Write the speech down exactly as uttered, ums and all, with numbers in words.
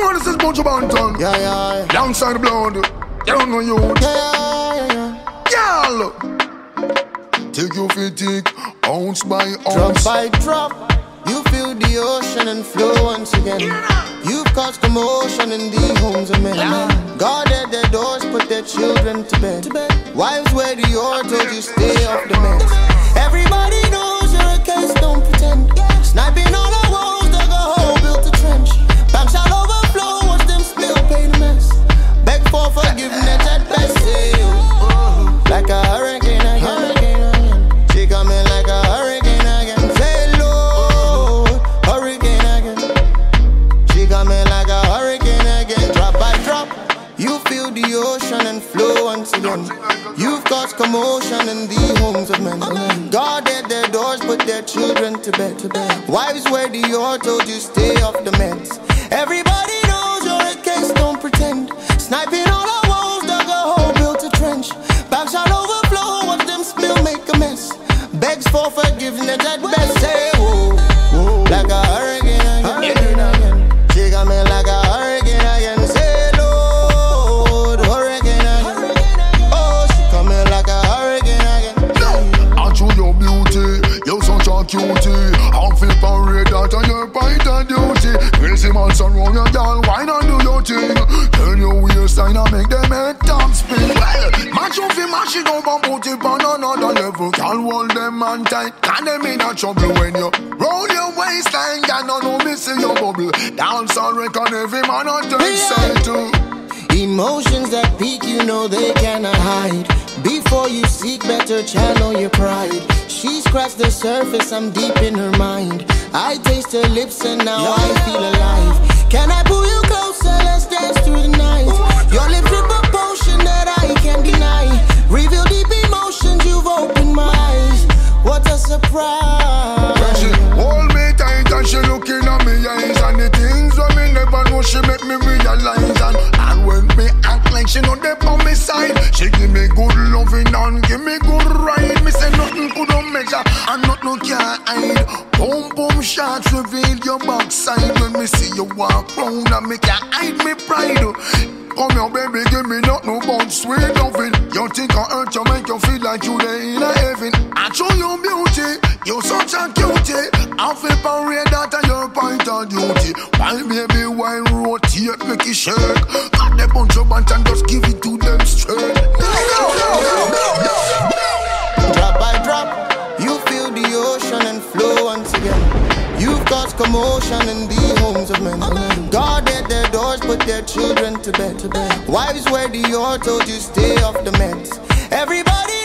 know this is Buju Banton. Yeah, yeah, yeah. Alongside the blood. You don't know you. Yeah, yeah, yeah. Girl. Take your feet, take ounce by ounce. Drop by drop, you feel the ocean and flow once again. You've caused commotion in the homes of men. Guarded their doors, put their children to bed. Wives wear the oar, told you stay off the meds. Everybody knows you're a case, don't pretend. Sniping all the walls, dug a hole, built a trench. Banks shall overflow, watch them spill, pay the mess. Beg for forgiveness at best, say you. Like a hurricane again. She coming like a hurricane again. Say Lord, hurricane again. She coming like a hurricane again. Drop by drop, you feel the ocean and flow once again. You've caused commotion in the homes of men. Guarded their doors, put their children to bed. Wives wear the oar, told you stay off the meds. Everybody knows you're a case, don't pretend. Sniping all our walls, dug a hole, built a trench. Banks shall overflow, watch them spill, make a mess. Begs for forgiveness at best, say whoa, whoa. Like a hurricane again, again. She got me like a hurricane again. Say Lord, hurricane again. Oh, she coming like a hurricane again. No, I choose your beauty, you're such a cutie. I feel parade that on your point of duty. Crazy man surround your girl, why not do your thing? Turn your waistline and make them head top spin. Well, match you fi mash it up and put it on another level. Can't hold them man tight, can them in a trouble when you roll your waistline. Can no no missing your bubble. Dance and reckon every man on turn side too. Emotions that peak, you know they cannot hide. Before you seek better, channel your pride. She scratched the surface, I'm deep in her mind. I taste her lips and now yeah. I feel alive. Can I pull you closer, let's dance through the night. Your lips drip a potion that I can't deny. Reveal deep emotions, you've opened my eyes. What a surprise. When she hold me tight and she looking at me eyes. And the things that me never know, she make me realize. And, and when me act like she know they on me side, she give me good loving and give me good ride. Me say nothing could don't measure and nothing can't hide. Boom boom shots reveal your backside. When me see you walk round and me can't hide me pride. Come here baby, give me nothing but sweet loving. You think I hurt you, make you feel like you there in a heaven. I show you beauty, you such a cutie. I feel parade that at your point of duty. Why baby, why rotate, make it shake. Got the bunch of bunch and just give it to them straight. No, no, no, no, no, no. Drop by drop, you feel the ocean and flow once again. You've caused commotion in the homes of men. Guarded their doors, put their children to bed. Wives wear the oar, told you stay off the meds. Everybody